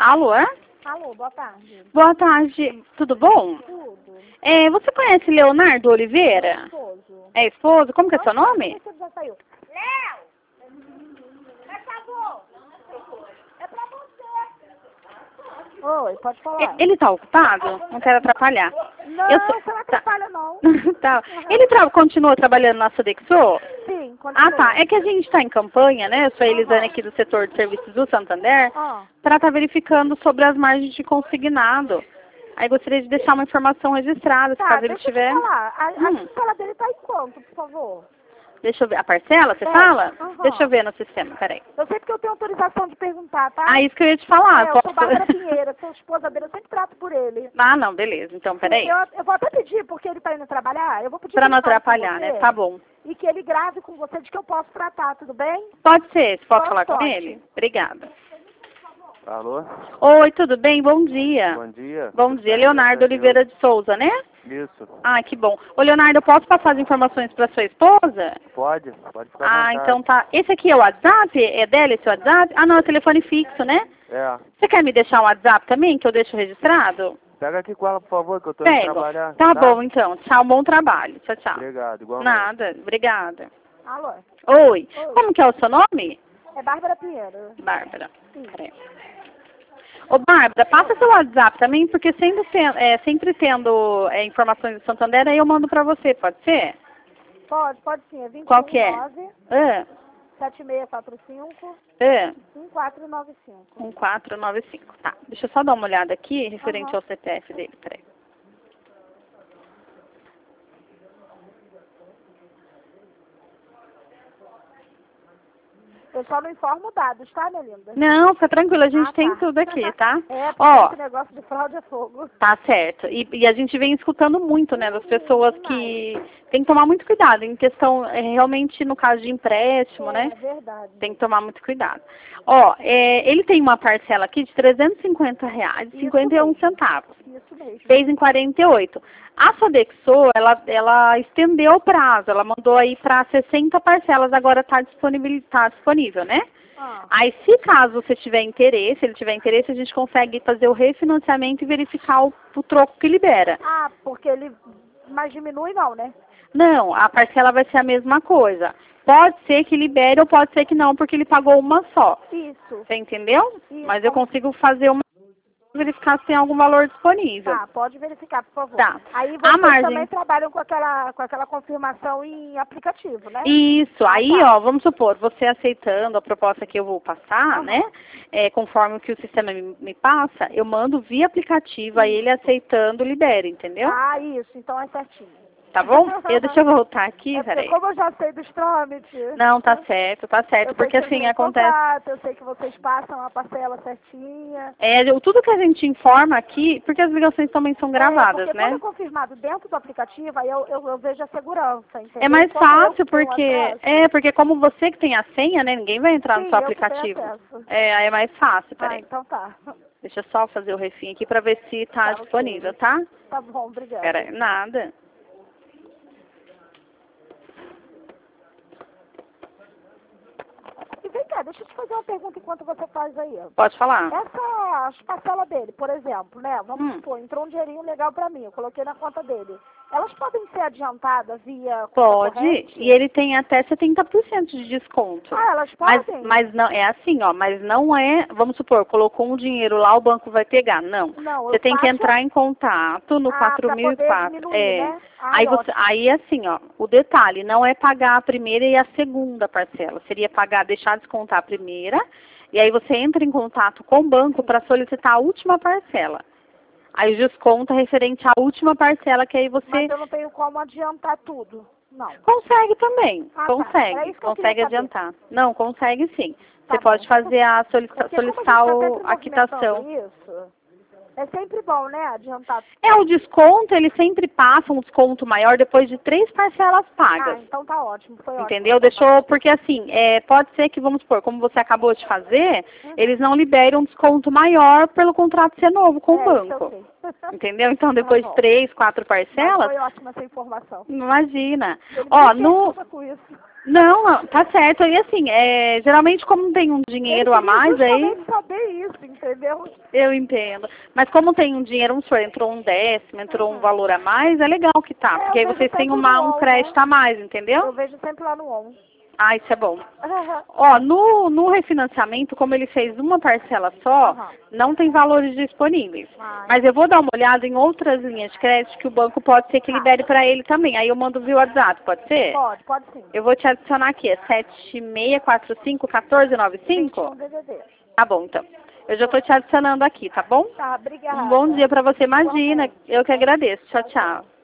Alô, é? Alô, boa tarde. Boa tarde, tudo bom? Tudo. Você conhece Leonardo Oliveira? Esposo. É esposo? Como que é seu nome? Você já saiu. Léo! Por favor. É pra você. Oi, pode falar. Ele tá ocupado? Não quero atrapalhar. Não, você não atrapalha, não. Tá. Ele continua trabalhando na Sodexo? Sim, continua. Ah, tá. É que a gente está em campanha, né? Eu sou a Elisane aqui do setor de serviços do Santander, para estar verificando sobre as margens de consignado. Aí gostaria de deixar uma informação registrada, se caso ele tiver. Deixa eu falar. A parcela dele tá em quanto, por favor? Deixa eu ver. A parcela, você fala? Deixa eu ver no sistema, peraí. Eu sei porque eu tenho autorização de perguntar, tá? Ah, isso que eu ia te falar. Eu sou Bárbara Pinheiro, sou esposa dele, eu sempre trato por ele. Ah, não, beleza. Então, peraí. Eu vou até pedir, porque ele tá indo trabalhar, eu vou pedir Pra não que ele fale com atrapalhar, você, né? Tá bom. E que ele grave com você de que eu posso tratar, tudo bem? Pode ser. Você pode falar com Pode. ele? Obrigada. Alô? Oi, tudo bem? Bom dia. Bom dia. Bom dia, Leonardo Oliveira de Souza, né? Isso. Ah, que bom. Ô, Leonardo, eu posso passar as informações para sua esposa? Pode ficar à Ah, vontade. então tá. Esse aqui é o WhatsApp? É dela esse WhatsApp? Ah, não, é o telefone fixo, né? É. Você quer me deixar um WhatsApp também, que eu deixo registrado? Pega aqui com ela, por favor, que eu tô indo Pego. trabalhar. Tá bom, então. Tchau, bom trabalho. Tchau, tchau. Obrigado, igualmente. Nada, obrigada. Alô? Oi. Como que é o seu nome? É Bárbara Pinheiro. Bárbara. Peraí. Ô, Bárbara, passa seu WhatsApp também, porque sempre tendo informações do Santander, aí eu mando pra você, pode ser? Pode sim, é 21 Qual que é? 7645 É. 1495. 1495. Tá. Deixa eu só dar uma olhada aqui, referente ao CPF dele, peraí. Eu só não informo dados, tá, minha linda? Não, fica tranquila, a gente tá. tem tudo aqui, tá? Porque Ó, esse negócio de fraude é fogo. tá certo. E a gente vem escutando muito, né, das pessoas que tem que tomar muito cuidado em questão, realmente no caso de empréstimo, né? É verdade. Tem que tomar muito cuidado. Ó, ele tem uma parcela aqui de R$350, 51 centavos. Isso mesmo. Fez em 48. A Sodexo, ela estendeu o prazo, ela mandou aí para 60 parcelas, agora está disponível, né? Aí, se caso você tiver interesse, ele tiver interesse, a gente consegue fazer o refinanciamento e verificar o troco que libera. Ah, porque ele... Mas diminui não, né? Não, a parcela vai ser a mesma coisa. Pode ser que libere ou pode ser que não, porque ele pagou uma só. Isso. Você entendeu? Isso. Mas eu consigo fazer verificar se tem algum valor disponível. Tá, pode verificar, por favor. Tá. Aí vocês também trabalham com aquela confirmação em aplicativo, né? Isso. Aí, ó, vamos supor, você aceitando a proposta que eu vou passar, né? Conforme o que o sistema me passa, eu mando via aplicativo, aí ele aceitando, libera, entendeu? Ah, isso. Então é certinho. Tá bom? Deixa eu voltar aqui, peraí. Como eu já sei dos trâmites. Não, tá certo, porque assim acontece. Eu sei que vocês passam a parcela certinha. Tudo que a gente informa aqui, porque as ligações também são gravadas, porque né? quando é confirmado dentro do aplicativo, aí eu vejo a segurança, entendeu? É mais fácil, porque como você que tem a senha, né? Ninguém vai entrar no seu aplicativo. Aí é mais fácil, peraí. Então tá. Deixa eu só fazer o refim aqui pra ver se tá disponível, tá? Tá bom, obrigada. Peraí, nada. Vem cá, deixa eu te fazer uma pergunta enquanto você faz aí. Pode falar. As parcelas dele, por exemplo, né? Vamos supor, entrou um dinheirinho legal pra mim, eu coloquei na conta dele. Elas podem ser adiantadas via conta corrente? E ele tem até 70% de desconto. Ah, elas podem? Mas não, é assim, ó, mas não é, vamos supor, colocou um dinheiro lá, o banco vai pegar. Não. Você tem que entrar em contato no 4004. Né? Aí assim, ó, o detalhe, não é pagar a primeira e a segunda parcela. Seria deixar descontar a primeira, e aí você entra em contato com o banco para solicitar a última parcela. Aí o desconto é referente à última parcela, que aí você... Mas eu não tenho como adiantar tudo, não. Consegue também, consegue. Tá. Consegue adiantar. Não, consegue sim. Você pode fazer a solicitar a quitação. Isso. É sempre bom, né, adiantar. O desconto, ele sempre passa um desconto maior depois de 3 parcelas pagas. Ah, então tá ótimo, foi ótimo. Entendeu? Deixou, porque assim, pode ser que, vamos supor, como você acabou de fazer, eles não liberem um desconto maior pelo contrato ser novo com o banco. Entendeu? Então, depois de 3, 4 parcelas... Foi ótima essa informação. Imagina. Não, tá certo. E assim, geralmente como tem um dinheiro a mais aí... saber isso, entendeu? Eu entendo. Mas como tem um dinheiro, vamos supor, entrou um décimo, entrou um valor a mais, é legal que tá. Porque aí vocês têm um crédito a mais, entendeu? Eu vejo sempre lá no ON. Ah, isso é bom. Ó, no refinanciamento, como ele fez uma parcela só, não tem valores disponíveis. Mas eu vou dar uma olhada em outras linhas de crédito que o banco pode ser que libere para ele também. Aí eu mando via WhatsApp, pode ser? Pode sim. Eu vou te adicionar aqui, é 7645-1495? Tá bom, então. Eu já tô te adicionando aqui, tá bom? Tá, obrigada. Um bom dia para você, imagina. Eu que agradeço. Tchau, tchau.